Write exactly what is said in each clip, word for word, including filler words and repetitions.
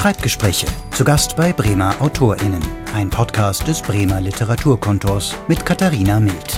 Schreibgespräche. Zu Gast bei Bremer AutorInnen. Ein Podcast des Bremer Literaturkontors mit Katharina Mild.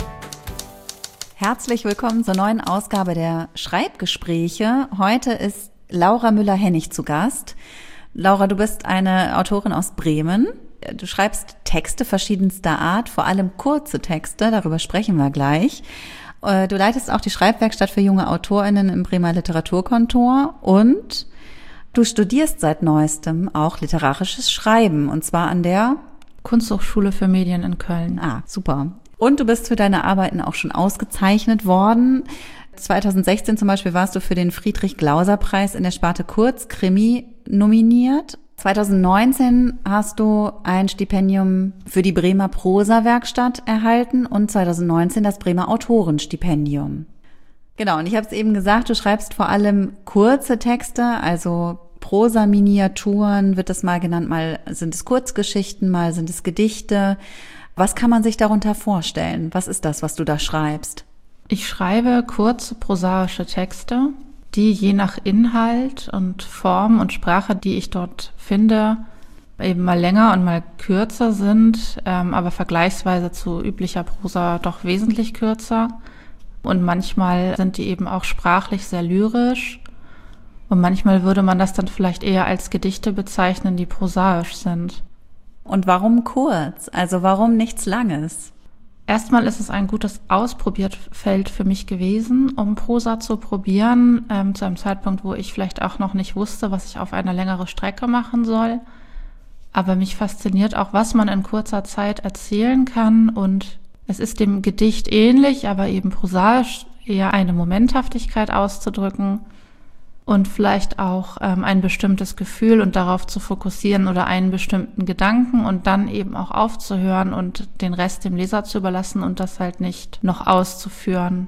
Herzlich willkommen zur neuen Ausgabe der Schreibgespräche. Heute ist Laura Müller-Hennig zu Gast. Laura, du bist eine Autorin aus Bremen. Du schreibst Texte verschiedenster Art, vor allem kurze Texte, darüber sprechen wir gleich. Du leitest auch die Schreibwerkstatt für junge AutorInnen im Bremer Literaturkontor und du studierst seit neuestem auch literarisches Schreiben, und zwar an der Kunsthochschule für Medien in Köln. Ah, super. Und du bist für deine Arbeiten auch schon ausgezeichnet worden. zweitausendsechzehn zum Beispiel warst du für den Friedrich-Glauser-Preis in der Sparte Kurzkrimi nominiert. zweitausendneunzehn hast du ein Stipendium für die Bremer Prosa-Werkstatt erhalten und zweitausendneunzehn das Bremer Autorenstipendium. Genau, und ich habe es eben gesagt, du schreibst vor allem kurze Texte, also Prosa-Miniaturen wird das mal genannt, mal sind es Kurzgeschichten, mal sind es Gedichte. Was kann man sich darunter vorstellen? Was ist das, was du da schreibst? Ich schreibe kurze prosaische Texte, die je nach Inhalt und Form und Sprache, die ich dort finde, eben mal länger und mal kürzer sind, ähm, aber vergleichsweise zu üblicher Prosa doch wesentlich kürzer. Und manchmal sind die eben auch sprachlich sehr lyrisch. Und manchmal würde man das dann vielleicht eher als Gedichte bezeichnen, die prosaisch sind. Und warum kurz? Also warum nichts Langes? Erstmal ist es ein gutes Ausprobierfeld für mich gewesen, um Prosa zu probieren, ähm, zu einem Zeitpunkt, wo ich vielleicht auch noch nicht wusste, was ich auf einer längeren Strecke machen soll. Aber mich fasziniert auch, was man in kurzer Zeit erzählen kann, und es ist dem Gedicht ähnlich, aber eben prosaisch eher eine Momenthaftigkeit auszudrücken und vielleicht auch ähm, ein bestimmtes Gefühl und darauf zu fokussieren oder einen bestimmten Gedanken und dann eben auch aufzuhören und den Rest dem Leser zu überlassen und das halt nicht noch auszuführen.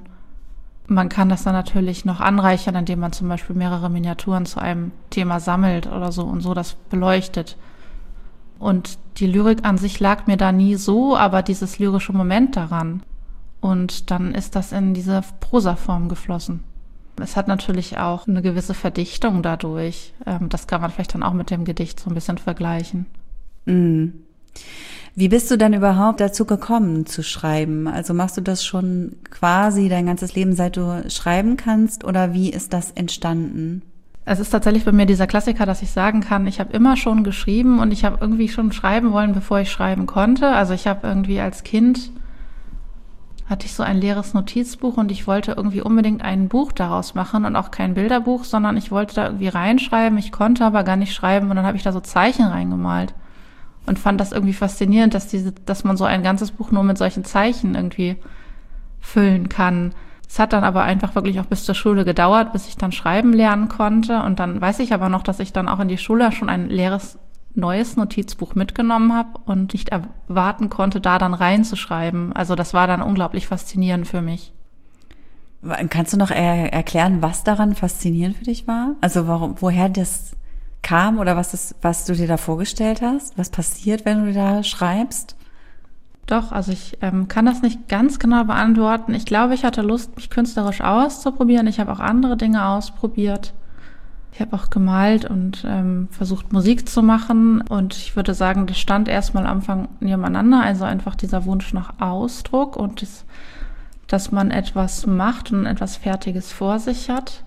Man kann das dann natürlich noch anreichern, indem man zum Beispiel mehrere Miniaturen zu einem Thema sammelt oder so und so das beleuchtet. Und die Lyrik an sich lag mir da nie so, aber dieses lyrische Moment daran. Und dann ist das in diese Prosaform geflossen. Es hat natürlich auch eine gewisse Verdichtung dadurch. Das kann man vielleicht dann auch mit dem Gedicht so ein bisschen vergleichen. Mhm. Wie bist du dann überhaupt dazu gekommen zu schreiben? Also machst du das schon quasi dein ganzes Leben, seit du schreiben kannst, oder wie ist das entstanden? Es ist tatsächlich bei mir dieser Klassiker, dass ich sagen kann, ich habe immer schon geschrieben und ich habe irgendwie schon schreiben wollen, bevor ich schreiben konnte. Also ich habe irgendwie als Kind, hatte ich so ein leeres Notizbuch und ich wollte irgendwie unbedingt ein Buch daraus machen und auch kein Bilderbuch, sondern ich wollte da irgendwie reinschreiben. Ich konnte aber gar nicht schreiben und dann habe ich da so Zeichen reingemalt und fand das irgendwie faszinierend, dass diese, dass man so ein ganzes Buch nur mit solchen Zeichen irgendwie füllen kann. Es hat dann aber einfach wirklich auch bis zur Schule gedauert, bis ich dann schreiben lernen konnte. Und dann weiß ich aber noch, dass ich dann auch in die Schule schon ein leeres, neues Notizbuch mitgenommen habe und nicht erwarten konnte, da dann reinzuschreiben. Also das war dann unglaublich faszinierend für mich. Kannst du noch er- erklären, was daran faszinierend für dich war? Also warum, woher das kam oder was, das, was du dir da vorgestellt hast? Was passiert, wenn du da schreibst? Doch, also ich ähm, kann das nicht ganz genau beantworten. Ich glaube, ich hatte Lust, mich künstlerisch auszuprobieren. Ich habe auch andere Dinge ausprobiert. Ich habe auch gemalt und ähm, versucht, Musik zu machen. Und ich würde sagen, das stand erstmal am Anfang nebeneinander. Also einfach dieser Wunsch nach Ausdruck und das, dass man etwas macht und etwas Fertiges vor sich hat.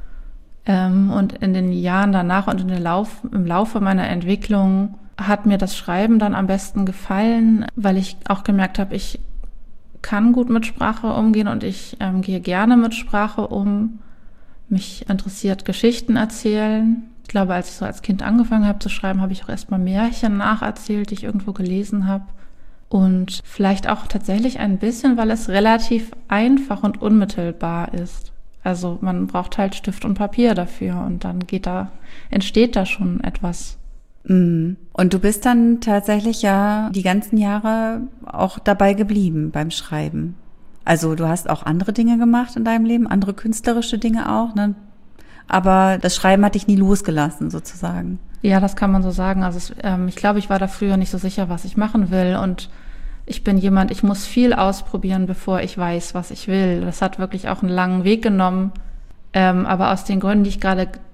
Ähm, und in den Jahren danach und in den Lauf, im Laufe meiner Entwicklung hat mir das Schreiben dann am besten gefallen, weil ich auch gemerkt habe, ich kann gut mit Sprache umgehen und ich ähm, gehe gerne mit Sprache um. Mich interessiert Geschichten erzählen. Ich glaube, als ich so als Kind angefangen habe zu schreiben, habe ich auch erstmal Märchen nacherzählt, die ich irgendwo gelesen habe. Und vielleicht auch tatsächlich ein bisschen, weil es relativ einfach und unmittelbar ist. Also man braucht halt Stift und Papier dafür und dann geht da, entsteht da schon etwas. Und du bist dann tatsächlich ja die ganzen Jahre auch dabei geblieben beim Schreiben. Also du hast auch andere Dinge gemacht in deinem Leben, andere künstlerische Dinge auch, ne? Aber das Schreiben hat dich nie losgelassen, sozusagen. Ja, das kann man so sagen. Also es, ähm, ich glaube, ich war da früher nicht so sicher, was ich machen will. Und ich bin jemand, ich muss viel ausprobieren, bevor ich weiß, was ich will. Das hat wirklich auch einen langen Weg genommen. Ähm, aber aus den Gründen, die ich gerade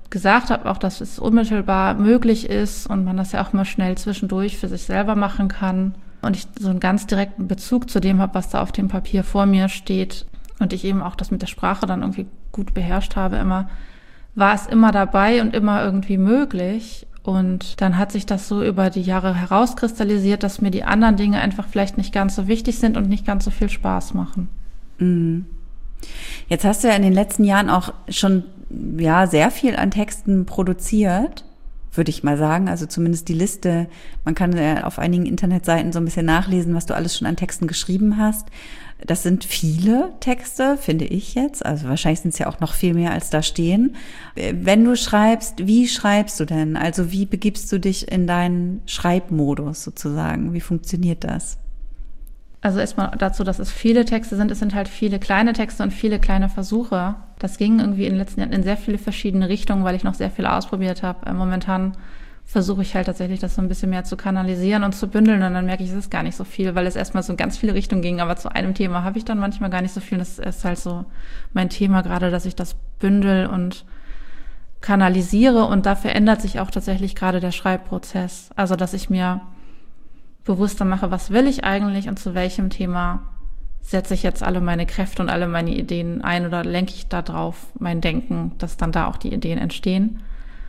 gesagt habe, auch, dass es unmittelbar möglich ist und man das ja auch mal schnell zwischendurch für sich selber machen kann. Und ich so einen ganz direkten Bezug zu dem habe, was da auf dem Papier vor mir steht. Und ich eben auch das mit der Sprache dann irgendwie gut beherrscht habe immer, war es immer dabei und immer irgendwie möglich. Und dann hat sich das so über die Jahre herauskristallisiert, dass mir die anderen Dinge einfach vielleicht nicht ganz so wichtig sind und nicht ganz so viel Spaß machen. Mhm. Jetzt hast du ja in den letzten Jahren auch schon ja sehr viel an Texten produziert, würde ich mal sagen. Also zumindest die Liste. Man kann ja auf einigen Internetseiten so ein bisschen nachlesen, was du alles schon an Texten geschrieben hast. Das sind viele Texte, finde ich jetzt. Also wahrscheinlich sind es ja auch noch viel mehr, als da stehen. Wenn du schreibst, wie schreibst du denn? Also wie begibst du dich in deinen Schreibmodus sozusagen? Wie funktioniert das? Also erstmal dazu, dass es viele Texte sind. Es sind halt viele kleine Texte und viele kleine Versuche. Das ging irgendwie in den letzten Jahren in sehr viele verschiedene Richtungen, weil ich noch sehr viel ausprobiert habe. Momentan versuche ich halt tatsächlich, das so ein bisschen mehr zu kanalisieren und zu bündeln. Und dann merke ich, es ist gar nicht so viel, weil es erstmal so in ganz viele Richtungen ging. Aber zu einem Thema habe ich dann manchmal gar nicht so viel. Das ist halt so mein Thema gerade, dass ich das bündel und kanalisiere. Und da verändert sich auch tatsächlich gerade der Schreibprozess. Also, dass ich mir bewusster mache, was will ich eigentlich und zu welchem Thema setze ich jetzt alle meine Kräfte und alle meine Ideen ein oder lenke ich da drauf mein Denken, dass dann da auch die Ideen entstehen.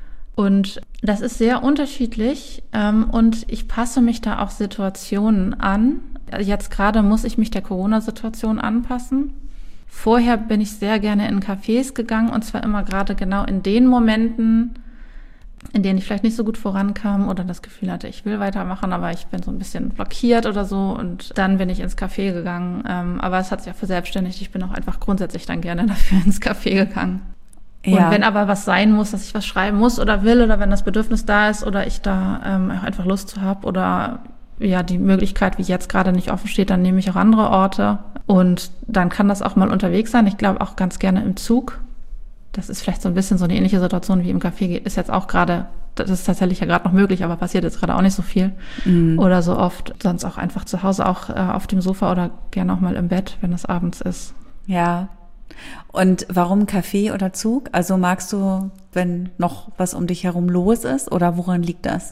Und das ist sehr unterschiedlich ähm, und ich passe mich da auch Situationen an. Jetzt gerade muss ich mich der Corona-Situation anpassen. Vorher bin ich sehr gerne in Cafés gegangen und zwar immer gerade genau in den Momenten, in denen ich vielleicht nicht so gut vorankam oder das Gefühl hatte, ich will weitermachen, aber ich bin so ein bisschen blockiert oder so und dann bin ich ins Café gegangen. Ähm, aber es hat sich auch verselbstständigt. Ich bin auch einfach grundsätzlich dann gerne dafür ins Café gegangen. Ja. Und wenn aber was sein muss, dass ich was schreiben muss oder will oder wenn das Bedürfnis da ist oder ich da ähm, auch einfach Lust zu habe oder ja die Möglichkeit, wie jetzt gerade nicht offen steht, dann nehme ich auch andere Orte und dann kann das auch mal unterwegs sein. Ich glaube auch ganz gerne im Zug. Das ist vielleicht so ein bisschen so eine ähnliche Situation wie im Café, ist jetzt auch gerade, das ist tatsächlich ja gerade noch möglich, aber passiert jetzt gerade auch nicht so viel mhm. oder so oft. Sonst auch einfach zu Hause auch äh, auf dem Sofa oder gerne auch mal im Bett, wenn es abends ist. Ja. Und warum Café oder Zug? Also magst du, wenn noch was um dich herum los ist oder woran liegt das?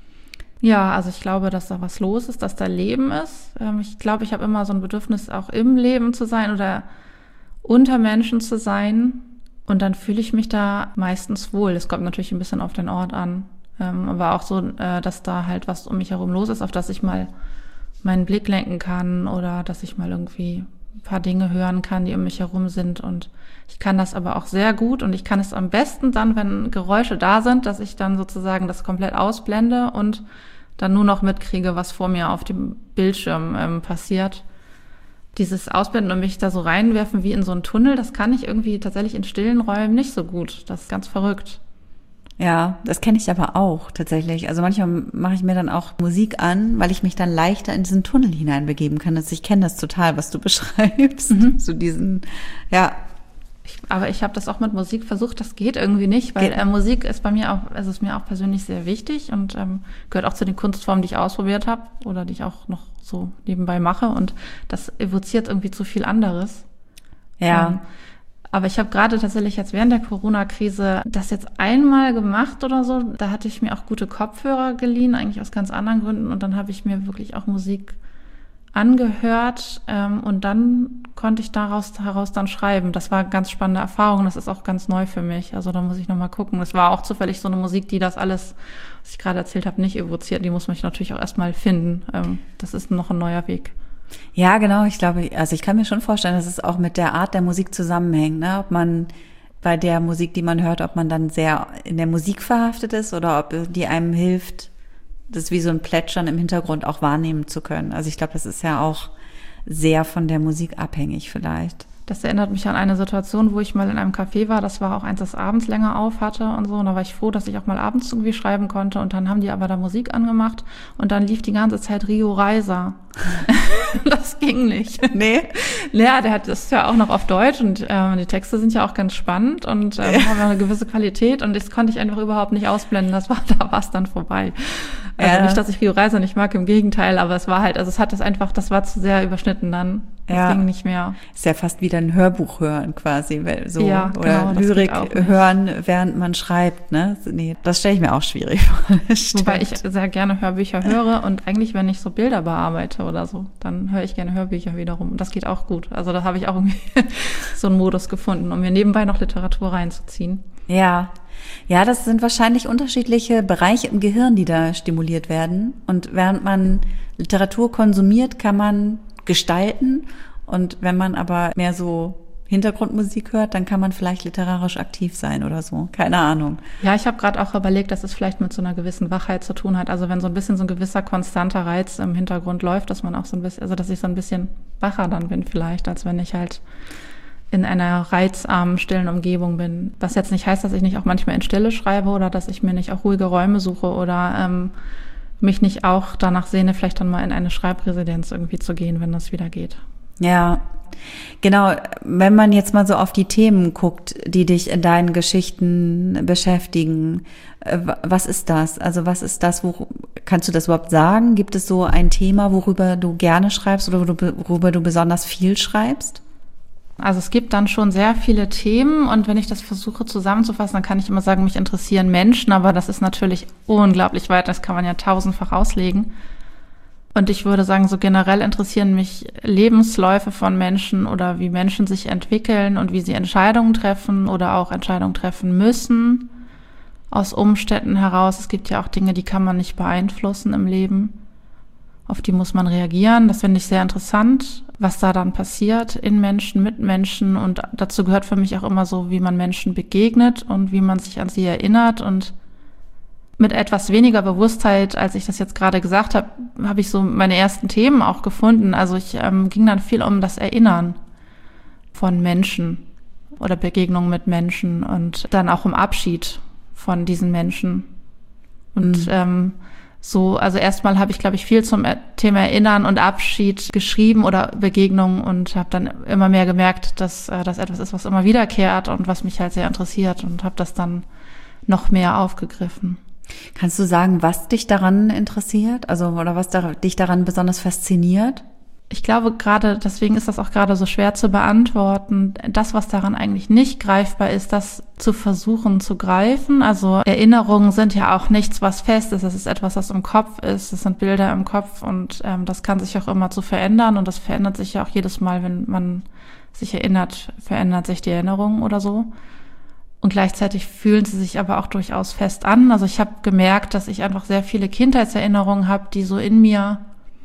Ja, also ich glaube, dass da was los ist, dass da Leben ist. Ähm, ich glaube, ich habe immer so ein Bedürfnis, auch im Leben zu sein oder unter Menschen zu sein. Und dann fühle ich mich da meistens wohl. Es kommt natürlich ein bisschen auf den Ort an. Ähm, aber auch so, äh, dass da halt was um mich herum los ist, auf das ich mal meinen Blick lenken kann oder dass ich mal irgendwie ein paar Dinge hören kann, die um mich herum sind. Und ich kann das aber auch sehr gut und ich kann es am besten dann, wenn Geräusche da sind, dass ich dann sozusagen das komplett ausblende und dann nur noch mitkriege, was vor mir auf dem Bildschirm ähm, passiert. Dieses Ausblenden und mich da so reinwerfen wie in so einen Tunnel, das kann ich irgendwie tatsächlich in stillen Räumen nicht so gut. Das ist ganz verrückt. Ja, das kenne ich aber auch tatsächlich. Also manchmal mache ich mir dann auch Musik an, weil ich mich dann leichter in diesen Tunnel hineinbegeben kann. Also ich kenne das total, was du beschreibst. Mhm. So diesen, ja. Ich, aber ich habe das auch mit Musik versucht, das geht irgendwie nicht, weil äh, Musik ist bei mir auch, also ist mir auch persönlich sehr wichtig und ähm, gehört auch zu den Kunstformen, die ich ausprobiert habe oder die ich auch noch so nebenbei mache und das evoziert irgendwie zu viel anderes. Ja. Ähm, aber ich habe gerade tatsächlich jetzt während der Corona-Krise das jetzt einmal gemacht oder so, da hatte ich mir auch gute Kopfhörer geliehen, eigentlich aus ganz anderen Gründen und dann habe ich mir wirklich auch Musik angehört ähm, und dann konnte ich daraus heraus dann schreiben. Das war eine ganz spannende Erfahrung, das ist auch ganz neu für mich. Also da muss ich nochmal gucken. Es war auch zufällig so eine Musik, die das alles, was ich gerade erzählt habe, nicht evoziert. Die muss man natürlich auch erstmal finden. Ähm, das ist noch ein neuer Weg. Ja, genau. Ich glaube, also ich kann mir schon vorstellen, dass es auch mit der Art der Musik zusammenhängt, ne? Ob man bei der Musik, die man hört, ob man dann sehr in der Musik verhaftet ist oder ob die einem hilft, das wie so ein Plätschern im Hintergrund auch wahrnehmen zu können. Also ich glaube, das ist ja auch sehr von der Musik abhängig vielleicht. Das erinnert mich an eine Situation, wo ich mal in einem Café war. Das war auch eins, das abends länger auf hatte und so. Und da war ich froh, dass ich auch mal abends irgendwie schreiben konnte. Und dann haben die aber da Musik angemacht. Und dann lief die ganze Zeit Rio Reiser. Das ging nicht. Nee? Ja, der hat, das ist ja auch noch auf Deutsch. Und äh, die Texte sind ja auch ganz spannend und äh, haben eine gewisse Qualität. Und das konnte ich einfach überhaupt nicht ausblenden. Das war, da war es dann vorbei. Also Ja. nicht, dass ich Rio Reiser nicht mag, im Gegenteil, aber es war halt, also es hat das einfach, das war zu sehr überschnitten dann. Das Ja. ging nicht mehr. Ist ja fast wieder ein Hörbuch hören quasi, weil so Ja, oder genau, das Lyrik geht auch nicht. hören, während man schreibt, ne? Nee, das stelle ich mir auch schwierig vor. Das Wobei ich stimmt. sehr gerne Hörbücher höre und eigentlich, wenn ich so Bilder bearbeite oder so, dann höre ich gerne Hörbücher wiederum. Und das geht auch gut. Also da habe ich auch irgendwie so einen Modus gefunden, um mir nebenbei noch Literatur reinzuziehen. Ja. Ja, das sind wahrscheinlich unterschiedliche Bereiche im Gehirn, die da stimuliert werden. Und während man Literatur konsumiert, kann man gestalten. Und wenn man aber mehr so Hintergrundmusik hört, dann kann man vielleicht literarisch aktiv sein oder so. Keine Ahnung. Ja, ich habe gerade auch überlegt, dass es vielleicht mit so einer gewissen Wachheit zu tun hat. Also wenn so ein bisschen so ein gewisser konstanter Reiz im Hintergrund läuft, dass man auch so ein bisschen, also dass ich so ein bisschen wacher dann bin vielleicht, als wenn ich halt in einer reizarmen, stillen Umgebung bin. Was jetzt nicht heißt, dass ich nicht auch manchmal in Stille schreibe oder dass ich mir nicht auch ruhige Räume suche oder ähm, mich nicht auch danach sehne, vielleicht dann mal in eine Schreibresidenz irgendwie zu gehen, wenn das wieder geht. Ja, genau. Wenn man jetzt mal so auf die Themen guckt, die dich in deinen Geschichten beschäftigen, äh, was ist das? Also was ist das, wo, kannst du das überhaupt sagen? Gibt es so ein Thema, worüber du gerne schreibst oder worüber du besonders viel schreibst? Also es gibt dann schon sehr viele Themen und wenn ich das versuche zusammenzufassen, dann kann ich immer sagen, mich interessieren Menschen, aber das ist natürlich unglaublich weit, das kann man ja tausendfach auslegen. Und ich würde sagen, so generell interessieren mich Lebensläufe von Menschen oder wie Menschen sich entwickeln und wie sie Entscheidungen treffen oder auch Entscheidungen treffen müssen aus Umständen heraus. Es gibt ja auch Dinge, die kann man nicht beeinflussen im Leben. Auf die muss man reagieren. Das finde ich sehr interessant, was da dann passiert in Menschen, mit Menschen. Und dazu gehört für mich auch immer so, wie man Menschen begegnet und wie man sich an sie erinnert. Und mit etwas weniger Bewusstheit, als ich das jetzt gerade gesagt habe, habe ich so meine ersten Themen auch gefunden. Also ich ähm, ging dann viel um das Erinnern von Menschen oder Begegnungen mit Menschen und dann auch um Abschied von diesen Menschen. Und Mhm. ähm, so, also erstmal habe ich, glaube ich, viel zum Thema Erinnern und Abschied geschrieben oder Begegnungen und habe dann immer mehr gemerkt, dass äh, das etwas ist, was immer wiederkehrt und was mich halt sehr interessiert und habe das dann noch mehr aufgegriffen. Kannst du sagen, was dich daran interessiert? Also, oder was da, dich daran besonders fasziniert? Ich glaube gerade, deswegen ist das auch gerade so schwer zu beantworten. Das, was daran eigentlich nicht greifbar ist, das zu versuchen zu greifen. Also Erinnerungen sind ja auch nichts, was fest ist. Das ist etwas, was im Kopf ist. Das sind Bilder im Kopf und ähm, das kann sich auch immer zu verändern. Und das verändert sich ja auch jedes Mal, wenn man sich erinnert, verändert sich die Erinnerung oder so. Und gleichzeitig fühlen sie sich aber auch durchaus fest an. Also ich habe gemerkt, dass ich einfach sehr viele Kindheitserinnerungen habe, die so in mir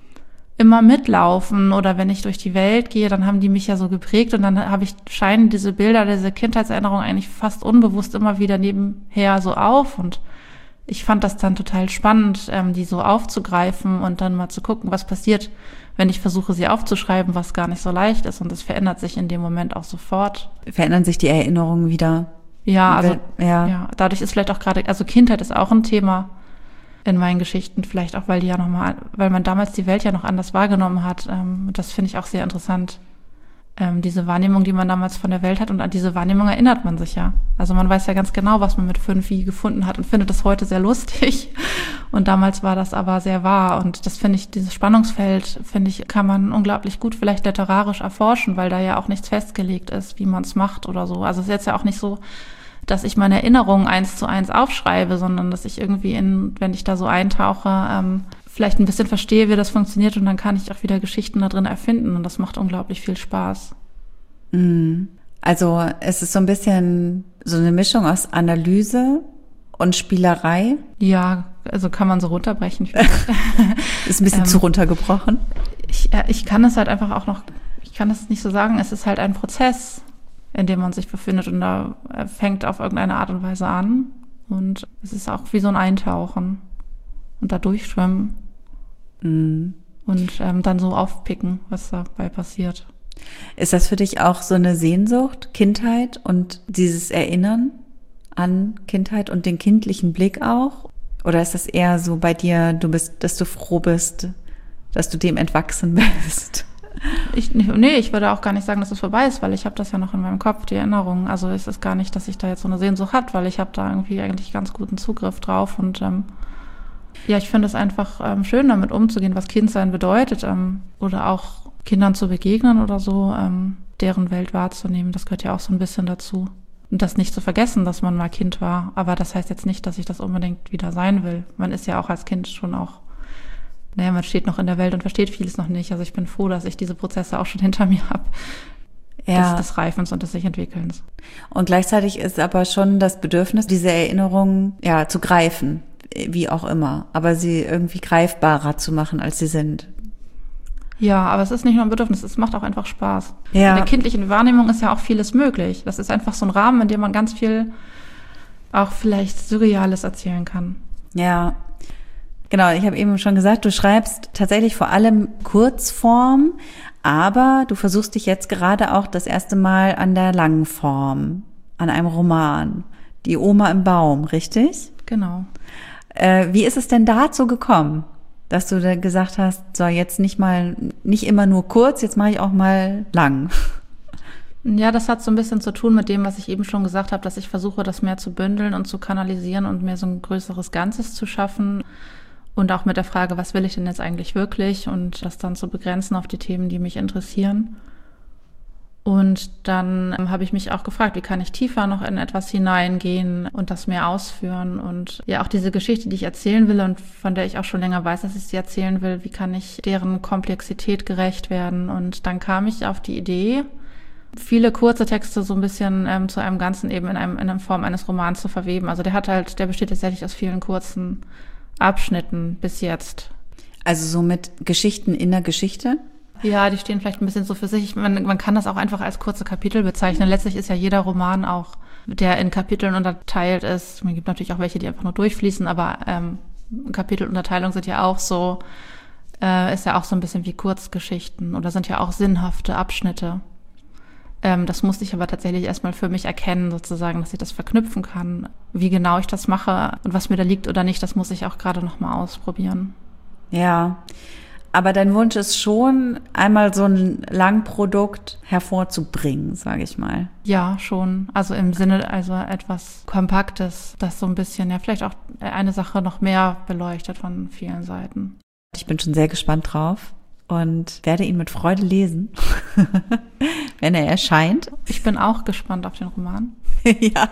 immer mitlaufen oder wenn ich durch die Welt gehe, dann haben die mich ja so geprägt und dann habe ich, scheinen diese Bilder, diese Kindheitserinnerungen eigentlich fast unbewusst immer wieder nebenher so auf und ich fand das dann total spannend, ähm, die so aufzugreifen und dann mal zu gucken, was passiert, wenn ich versuche, sie aufzuschreiben, was gar nicht so leicht ist und das verändert sich in dem Moment auch sofort. Verändern sich die Erinnerungen wieder? Ja, also ja. ja, dadurch ist vielleicht auch gerade, also Kindheit ist auch ein Thema in meinen Geschichten, vielleicht auch, weil die ja nochmal, weil man damals die Welt ja noch anders wahrgenommen hat. Ähm, das finde ich auch sehr interessant. Ähm, diese Wahrnehmung, die man damals von der Welt hat und an diese Wahrnehmung erinnert man sich ja. Also man weiß ja ganz genau, was man mit fünf wie gefunden hat und findet das heute sehr lustig. Und damals war das aber sehr wahr. Und das finde ich, dieses Spannungsfeld, finde ich, kann man unglaublich gut vielleicht literarisch erforschen, weil da ja auch nichts festgelegt ist, wie man es macht oder so. Also es ist jetzt ja auch nicht so, dass ich meine Erinnerungen eins zu eins aufschreibe, sondern dass ich irgendwie in, wenn ich da so eintauche, ähm, vielleicht ein bisschen verstehe, wie das funktioniert und dann kann ich auch wieder Geschichten da drin erfinden und das macht unglaublich viel Spaß. Also es ist so ein bisschen so eine Mischung aus Analyse und Spielerei. Ja, also kann man so runterbrechen. Ist ein bisschen ähm, zu runtergebrochen. Ich, äh, ich kann es halt einfach auch noch, ich kann es nicht so sagen, es ist halt ein Prozess, in dem man sich befindet und da fängt auf irgendeine Art und Weise an und es ist auch wie so ein Eintauchen und da durchschwimmen Mhm. und ähm, dann so aufpicken, was dabei passiert. Ist das für dich auch so eine Sehnsucht, Kindheit und dieses Erinnern an Kindheit und den kindlichen Blick auch? Oder ist das eher so bei dir, du bist, dass du froh bist, dass du dem entwachsen bist? Ich, nee, ich würde auch gar nicht sagen, dass es vorbei ist, weil ich habe das ja noch in meinem Kopf, die Erinnerungen. Also es ist gar nicht, dass ich da jetzt so eine Sehnsucht habe, weil ich habe da irgendwie eigentlich ganz guten Zugriff drauf und ähm, Ja, ich finde es einfach ähm, schön, damit umzugehen, was Kindsein bedeutet, ähm, oder auch Kindern zu begegnen oder so, ähm, deren Welt wahrzunehmen. Das gehört ja auch so ein bisschen dazu. Und das nicht zu vergessen, dass man mal Kind war. Aber das heißt jetzt nicht, dass ich das unbedingt wieder sein will. Man ist ja auch als Kind schon auch, naja, man steht noch in der Welt und versteht vieles noch nicht. Also ich bin froh, dass ich diese Prozesse auch schon hinter mir habe. Ja. Des, des Reifens und des Sich-Entwickelns. Und gleichzeitig ist aber schon das Bedürfnis, diese Erinnerungen ja zu greifen, wie auch immer, aber sie irgendwie greifbarer zu machen, als sie sind. Ja, aber es ist nicht nur ein Bedürfnis, es macht auch einfach Spaß. Ja. In der kindlichen Wahrnehmung ist ja auch vieles möglich. Das ist einfach so ein Rahmen, in dem man ganz viel auch vielleicht Surreales erzählen kann. Ja, genau. Ich habe eben schon gesagt, du schreibst tatsächlich vor allem Kurzform, aber du versuchst dich jetzt gerade auch das erste Mal an der langen Form, an einem Roman. Die Oma im Baum, richtig? Genau. Äh, wie ist es denn dazu gekommen, dass du da gesagt hast, so jetzt nicht mal, nicht immer nur kurz, jetzt mache ich auch mal lang? Ja, das hat so ein bisschen zu tun mit dem, was ich eben schon gesagt habe, dass ich versuche, das mehr zu bündeln und zu kanalisieren und mir so ein größeres Ganzes zu schaffen. Und auch mit der Frage, was will ich denn jetzt eigentlich wirklich? Und das dann zu begrenzen auf die Themen, die mich interessieren. Und dann ähm, habe ich mich auch gefragt, wie kann ich tiefer noch in etwas hineingehen und das mehr ausführen? Und ja, auch diese Geschichte, die ich erzählen will und von der ich auch schon länger weiß, dass ich sie erzählen will, wie kann ich deren Komplexität gerecht werden? Und dann kam ich auf die Idee, viele kurze Texte so ein bisschen ähm, zu einem Ganzen eben in einem in einer Form eines Romans zu verweben. Also der hat halt, der besteht tatsächlich aus vielen kurzen Abschnitten bis jetzt. Also so mit Geschichten in der Geschichte? Ja, die stehen vielleicht ein bisschen so für sich. Man, man kann das auch einfach als kurze Kapitel bezeichnen. Letztlich ist ja jeder Roman auch, der in Kapiteln unterteilt ist. Es gibt natürlich auch welche, die einfach nur durchfließen, aber ähm, Kapitelunterteilungen sind ja auch so, äh, ist ja auch so ein bisschen wie Kurzgeschichten oder sind ja auch sinnhafte Abschnitte. Ähm, das musste ich aber tatsächlich erstmal für mich erkennen, sozusagen, dass ich das verknüpfen kann. Wie genau ich das mache und was mir da liegt oder nicht, das muss ich auch gerade noch mal ausprobieren. Ja, aber dein Wunsch ist schon, einmal so ein Langprodukt hervorzubringen, sage ich mal. Ja, schon. Also im Sinne, also etwas Kompaktes, das so ein bisschen, ja, vielleicht auch eine Sache noch mehr beleuchtet von vielen Seiten. Ich bin schon sehr gespannt drauf und werde ihn mit Freude lesen, wenn er erscheint. Ich bin auch gespannt auf den Roman. Ja,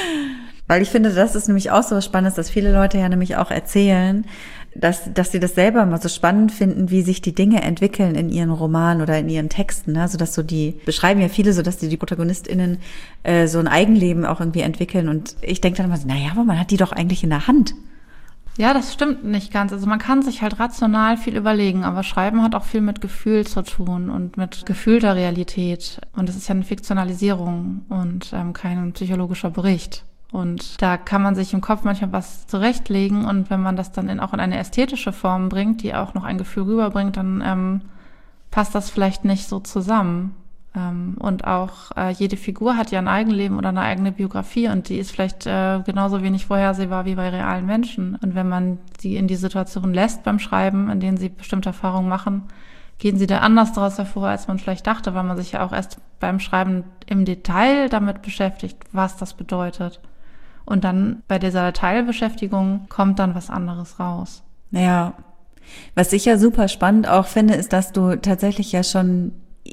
weil ich finde, das ist nämlich auch so was Spannendes, dass viele Leute ja nämlich auch erzählen, dass dass sie das selber mal so spannend finden, wie sich die Dinge entwickeln in ihren Romanen oder in ihren Texten. Also dass so die, beschreiben ja viele so, dass die, die ProtagonistInnen äh, so ein Eigenleben auch irgendwie entwickeln. Und ich denke dann immer so, naja, aber man hat die doch eigentlich in der Hand. Ja, das stimmt nicht ganz. Also man kann sich halt rational viel überlegen, aber Schreiben hat auch viel mit Gefühl zu tun und mit gefühlter Realität. Und es ist ja eine Fiktionalisierung und ähm, kein psychologischer Bericht. Und da kann man sich im Kopf manchmal was zurechtlegen und wenn man das dann in, auch in eine ästhetische Form bringt, die auch noch ein Gefühl rüberbringt, dann ähm, passt das vielleicht nicht so zusammen. Ähm, und auch äh, jede Figur hat ja ein Eigenleben oder eine eigene Biografie und die ist vielleicht äh, genauso wenig vorhersehbar wie bei realen Menschen. Und wenn man sie in die Situation lässt beim Schreiben, in denen sie bestimmte Erfahrungen machen, gehen sie da anders daraus hervor, als man vielleicht dachte, weil man sich ja auch erst beim Schreiben im Detail damit beschäftigt, was das bedeutet. Und dann bei dieser Teilbeschäftigung kommt dann was anderes raus. Ja, was ich ja super spannend auch finde, ist, dass du tatsächlich ja schon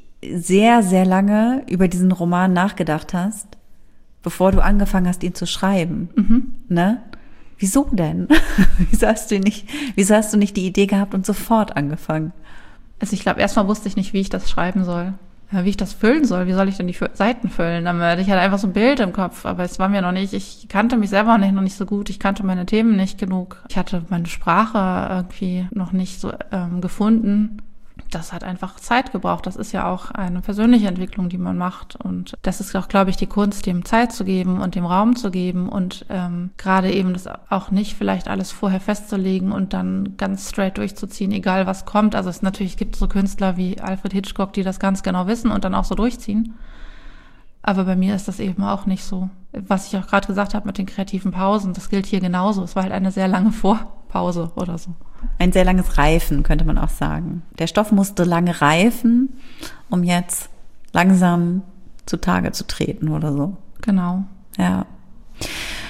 sehr, sehr lange über diesen Roman nachgedacht hast, bevor du angefangen hast, ihn zu schreiben. Mhm. Ne? Wieso denn? Wieso hast du nicht, wieso hast du nicht die Idee gehabt und sofort angefangen? Also ich glaube, erstmal wusste ich nicht, wie ich das schreiben soll. Ja, wie ich das füllen soll, wie soll ich denn die Seiten füllen? Ich hatte einfach so ein Bild im Kopf, aber es war mir noch nicht, ich kannte mich selber nicht, noch nicht so gut, ich kannte meine Themen nicht genug. Ich hatte meine Sprache irgendwie noch nicht so ähm, gefunden. Das hat einfach Zeit gebraucht. Das ist ja auch eine persönliche Entwicklung, die man macht. Und das ist auch, glaube ich, die Kunst, dem Zeit zu geben und dem Raum zu geben und ähm, gerade eben das auch nicht vielleicht alles vorher festzulegen und dann ganz straight durchzuziehen, egal was kommt. Also es natürlich gibt so Künstler wie Alfred Hitchcock, die das ganz genau wissen und dann auch so durchziehen. Aber bei mir ist das eben auch nicht so. Was ich auch gerade gesagt habe mit den kreativen Pausen, das gilt hier genauso. Es war halt eine sehr lange Vorpause oder so. Ein sehr langes Reifen, könnte man auch sagen. Der Stoff musste lange reifen, um jetzt langsam zutage zu treten oder so. Genau. Ja.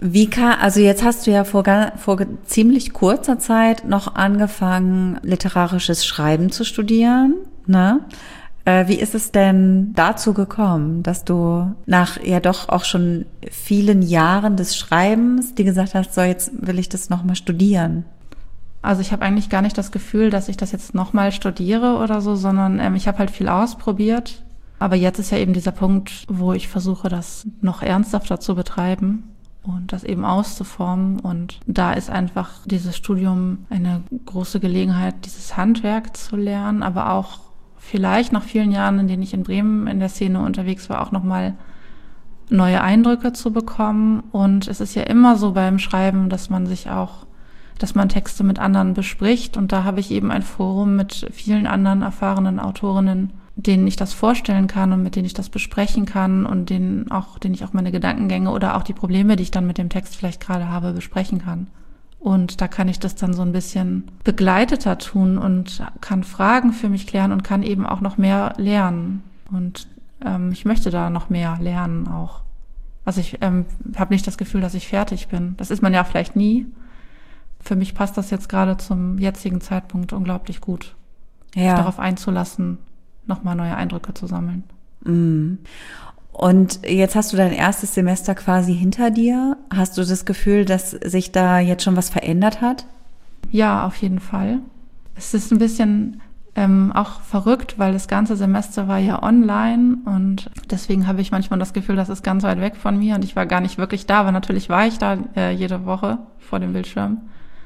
Wie kann, also jetzt hast du ja vor, vor ziemlich kurzer Zeit noch angefangen, literarisches Schreiben zu studieren, ne? Äh, wie ist es denn dazu gekommen, dass du nach ja doch auch schon vielen Jahren des Schreibens dir gesagt hast, so jetzt will ich das nochmal studieren? Also ich habe eigentlich gar nicht das Gefühl, dass ich das jetzt nochmal studiere oder so, sondern ähm, ich habe halt viel ausprobiert. Aber jetzt ist ja eben dieser Punkt, wo ich versuche, das noch ernsthafter zu betreiben und das eben auszuformen. Und da ist einfach dieses Studium eine große Gelegenheit, dieses Handwerk zu lernen, aber auch vielleicht nach vielen Jahren, in denen ich in Bremen in der Szene unterwegs war, auch nochmal neue Eindrücke zu bekommen. Und es ist ja immer so beim Schreiben, dass man sich auch, dass man Texte mit anderen bespricht. Und da habe ich eben ein Forum mit vielen anderen erfahrenen Autorinnen, denen ich das vorstellen kann und mit denen ich das besprechen kann und denen auch, denen ich auch meine Gedankengänge oder auch die Probleme, die ich dann mit dem Text vielleicht gerade habe, besprechen kann. Und da kann ich das dann so ein bisschen begleiteter tun und kann Fragen für mich klären und kann eben auch noch mehr lernen. Und ähm, ich möchte da noch mehr lernen auch. Also ich ähm, habe nicht das Gefühl, dass ich fertig bin. Das ist man ja vielleicht nie. Für mich passt das jetzt gerade zum jetzigen Zeitpunkt unglaublich gut, Ja. sich darauf einzulassen, nochmal neue Eindrücke zu sammeln. Mm. Und jetzt hast du dein erstes Semester quasi hinter dir. Hast du das Gefühl, dass sich da jetzt schon was verändert hat? Ja, auf jeden Fall. Es ist ein bisschen ähm, auch verrückt, weil das ganze Semester war ja online und deswegen habe ich manchmal das Gefühl, das ist ganz weit weg von mir und ich war gar nicht wirklich da, aber natürlich war ich da äh, jede Woche vor dem Bildschirm.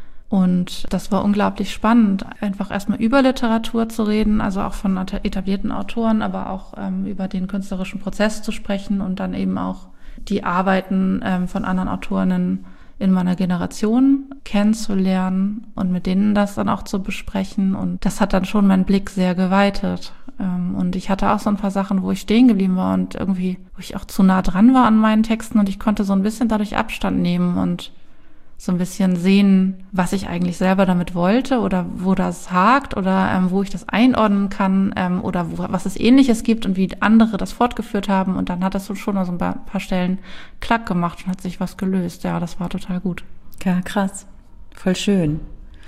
Und das war unglaublich spannend, einfach erstmal über Literatur zu reden, also auch von etablierten Autoren, aber auch ähm, über den künstlerischen Prozess zu sprechen und dann eben auch die Arbeiten ähm, von anderen Autorinnen in meiner Generation kennenzulernen und mit denen das dann auch zu besprechen. Und das hat dann schon meinen Blick sehr geweitet. Ähm, und ich hatte auch so ein paar Sachen, wo ich stehen geblieben war und irgendwie, wo ich auch zu nah dran war an meinen Texten und ich konnte so ein bisschen dadurch Abstand nehmen und so ein bisschen sehen, was ich eigentlich selber damit wollte oder wo das hakt oder ähm, wo ich das einordnen kann ähm, oder wo, was es Ähnliches gibt und wie andere das fortgeführt haben. Und dann hat das so schon an so ein paar, paar Stellen Klack gemacht und hat sich was gelöst. Ja, das war total gut. Ja, krass. Voll schön.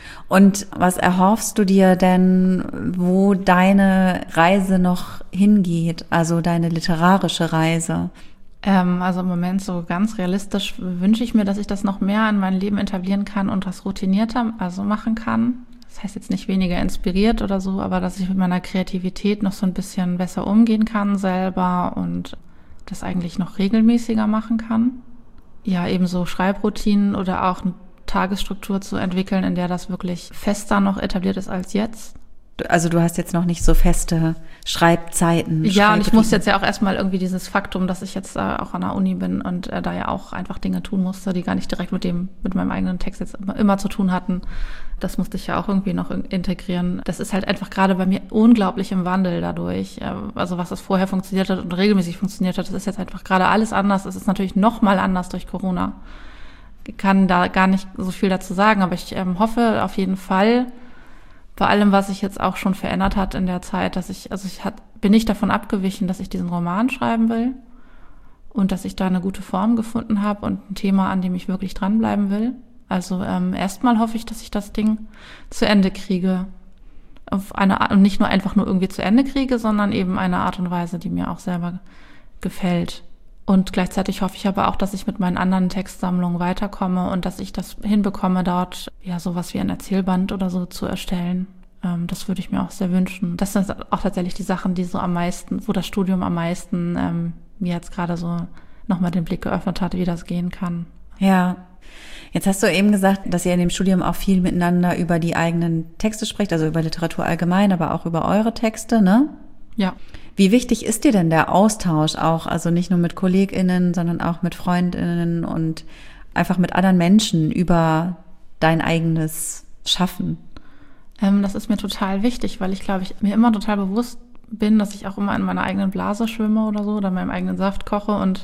Und was erhoffst du dir denn, wo deine Reise noch hingeht, also deine literarische Reise? Ähm, also im Moment so ganz realistisch wünsche ich mir, dass ich das noch mehr in mein Leben etablieren kann und das routinierter also machen kann. Das heißt jetzt nicht weniger inspiriert oder so, aber dass ich mit meiner Kreativität noch so ein bisschen besser umgehen kann selber und das eigentlich noch regelmäßiger machen kann. Ja, eben so Schreibroutinen oder auch eine Tagesstruktur zu entwickeln, in der das wirklich fester noch etabliert ist als jetzt. Also du hast jetzt noch nicht so feste Schreibzeiten. Ja, und ich muss jetzt ja auch erstmal irgendwie dieses Faktum, dass ich jetzt äh, auch an der Uni bin und äh, da ja auch einfach Dinge tun musste, die gar nicht direkt mit dem, mit meinem eigenen Text jetzt immer, immer zu tun hatten. Das musste ich ja auch irgendwie noch integrieren. Das ist halt einfach gerade bei mir unglaublich im Wandel dadurch. Äh, also was das vorher funktioniert hat und regelmäßig funktioniert hat, das ist jetzt einfach gerade alles anders. Es ist natürlich noch mal anders durch Corona. Ich kann da gar nicht so viel dazu sagen, aber ich ähm, hoffe auf jeden Fall, bei allem, was sich jetzt auch schon verändert hat in der Zeit, dass ich, also ich hat, bin nicht davon abgewichen, dass ich diesen Roman schreiben will und dass ich da eine gute Form gefunden habe und ein Thema, an dem ich wirklich dranbleiben will. Also ähm, erstmal hoffe ich, dass ich das Ding zu Ende kriege. Auf eine Art, und nicht nur einfach nur irgendwie zu Ende kriege, sondern eben eine Art und Weise, die mir auch selber gefällt. Und gleichzeitig hoffe ich aber auch, dass ich mit meinen anderen Textsammlungen weiterkomme und dass ich das hinbekomme, dort ja sowas wie ein Erzählband oder so zu erstellen. Ähm, das würde ich mir auch sehr wünschen. Das sind auch tatsächlich die Sachen, die so am meisten, wo das Studium am meisten ähm, mir jetzt gerade so nochmal den Blick geöffnet hat, wie das gehen kann. Ja. Jetzt hast du eben gesagt, dass ihr in dem Studium auch viel miteinander über die eigenen Texte spricht, also über Literatur allgemein, aber auch über eure Texte, ne? Ja. Wie wichtig ist dir denn der Austausch auch, also nicht nur mit KollegInnen, sondern auch mit FreundInnen und einfach mit anderen Menschen über dein eigenes Schaffen? Ähm, das ist mir total wichtig, weil ich glaube, ich mir immer total bewusst bin, dass ich auch immer in meiner eigenen Blase schwimme oder so oder in meinem eigenen Saft koche und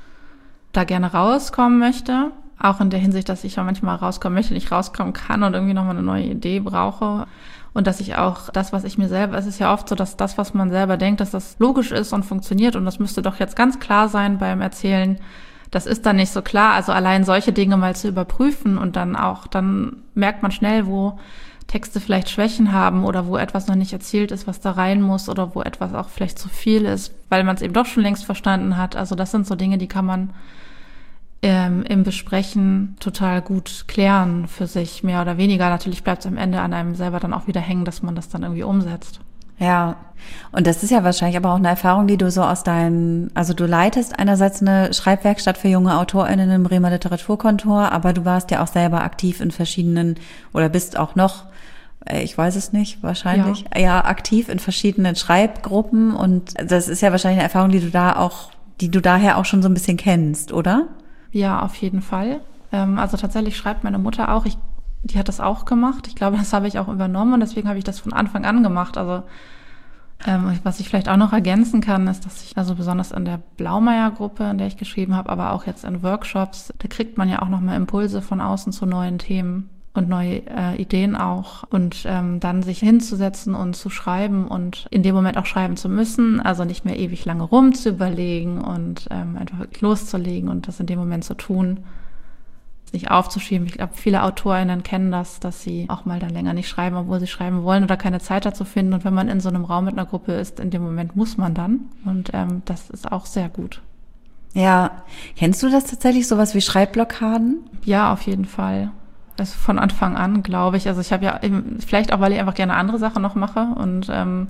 da gerne rauskommen möchte. Auch in der Hinsicht, dass ich ja manchmal rauskommen möchte, nicht rauskommen kann und irgendwie nochmal eine neue Idee brauche. Und dass ich auch das, was ich mir selber, es ist ja oft so, dass das, was man selber denkt, dass das logisch ist und funktioniert und das müsste doch jetzt ganz klar sein beim Erzählen, das ist dann nicht so klar. Also allein solche Dinge mal zu überprüfen und dann auch, dann merkt man schnell, wo Texte vielleicht Schwächen haben oder wo etwas noch nicht erzählt ist, was da rein muss oder wo etwas auch vielleicht zu viel ist, weil man es eben doch schon längst verstanden hat. Also das sind so Dinge, die kann man ähm, im Besprechen total gut klären für sich, mehr oder weniger. Natürlich bleibt es am Ende an einem selber dann auch wieder hängen, dass man das dann irgendwie umsetzt. Ja, und das ist ja wahrscheinlich aber auch eine Erfahrung, die du so aus deinen, also du leitest einerseits eine Schreibwerkstatt für junge AutorInnen im Bremer Literaturkontor, aber du warst ja auch selber aktiv in verschiedenen, oder bist auch noch, ich weiß es nicht, wahrscheinlich, ja, ja aktiv in verschiedenen Schreibgruppen, und das ist ja wahrscheinlich eine Erfahrung, die du da auch, die du daher auch schon so ein bisschen kennst, oder? Ja, auf jeden Fall. Also tatsächlich schreibt meine Mutter auch, ich die hat das auch gemacht. Ich glaube, das habe ich auch übernommen und deswegen habe ich das von Anfang an gemacht. Also ähm, was ich vielleicht auch noch ergänzen kann, ist, dass ich also besonders in der Blaumeier-Gruppe, in der ich geschrieben habe, aber auch jetzt in Workshops, da kriegt man ja auch nochmal Impulse von außen zu neuen Themen und neue äh, Ideen auch. Und ähm, dann sich hinzusetzen und zu schreiben und in dem Moment auch schreiben zu müssen, also nicht mehr ewig lange rum zu überlegen und ähm, einfach wirklich loszulegen und das in dem Moment zu tun, nicht aufzuschieben. Ich glaube, viele AutorInnen kennen das, dass sie auch mal dann länger nicht schreiben, obwohl sie schreiben wollen oder keine Zeit dazu finden. Und wenn man in so einem Raum mit einer Gruppe ist, in dem Moment muss man dann. Und ähm, das ist auch sehr gut. Ja, kennst du das tatsächlich, sowas wie Schreibblockaden? Ja, auf jeden Fall. Also von Anfang an, glaube ich. Also ich habe ja, eben, vielleicht auch, weil ich einfach gerne andere Sachen noch mache und ähm,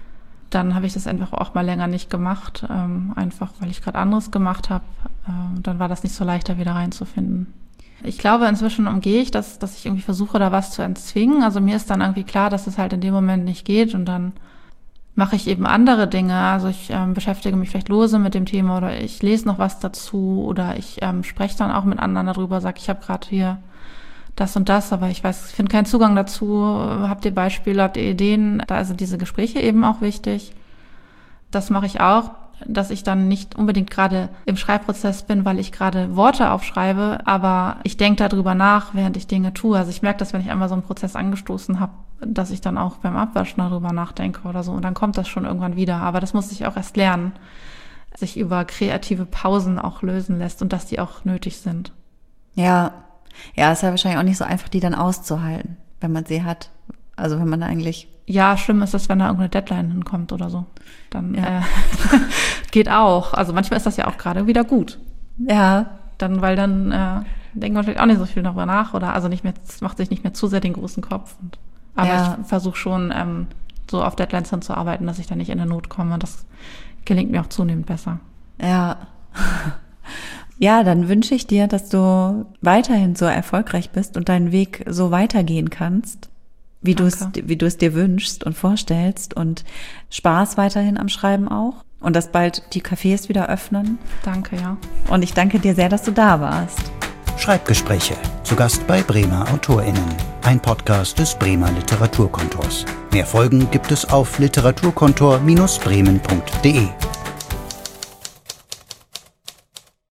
dann habe ich das einfach auch mal länger nicht gemacht, ähm, einfach weil ich gerade anderes gemacht habe. Äh, dann war das nicht so leicht, da wieder reinzufinden. Ich glaube, inzwischen umgehe ich das, dass ich irgendwie versuche, da was zu entzwingen. Also mir ist dann irgendwie klar, dass es halt in dem Moment nicht geht und dann mache ich eben andere Dinge. Also ich ähm, beschäftige mich vielleicht lose mit dem Thema oder ich lese noch was dazu oder ich ähm, spreche dann auch mit anderen darüber, sage, ich habe gerade hier das und das, aber ich weiß, ich finde keinen Zugang dazu. Habt ihr Beispiele, habt ihr Ideen? Da sind diese Gespräche eben auch wichtig. Das mache ich auch, dass ich dann nicht unbedingt gerade im Schreibprozess bin, weil ich gerade Worte aufschreibe, aber ich denke darüber nach, während ich Dinge tue. Also ich merke, dass wenn ich einmal so einen Prozess angestoßen habe, dass ich dann auch beim Abwaschen darüber nachdenke oder so und dann kommt das schon irgendwann wieder. Aber das muss ich auch erst lernen, sich über kreative Pausen auch lösen lässt und dass die auch nötig sind. Ja, ja, ist ja wahrscheinlich auch nicht so einfach, die dann auszuhalten, wenn man sie hat. Also wenn man eigentlich... Ja, schlimm ist es, wenn da irgendeine Deadline hinkommt oder so. Dann ja. äh, geht auch. Also manchmal ist das ja auch gerade wieder gut. Ja. Dann, weil dann äh, denkt man vielleicht auch nicht so viel darüber nach oder also nicht mehr, macht sich nicht mehr zu sehr den großen Kopf. Und, aber ja. Ich versuche schon, ähm, so auf Deadlines hinzuarbeiten, dass ich da nicht in eine Not komme. Und das gelingt mir auch zunehmend besser. Ja. Ja, dann wünsche ich dir, dass du weiterhin so erfolgreich bist und deinen Weg so weitergehen kannst, wie du es, wie du es dir wünschst und vorstellst und Spaß weiterhin am Schreiben auch und dass bald die Cafés wieder öffnen. Danke, ja. Und ich danke dir sehr, dass du da warst. Schreibgespräche, zu Gast bei Bremer AutorInnen, ein Podcast des Bremer Literaturkontors. Mehr Folgen gibt es auf literaturkontor Bindestrich bremen Punkt de.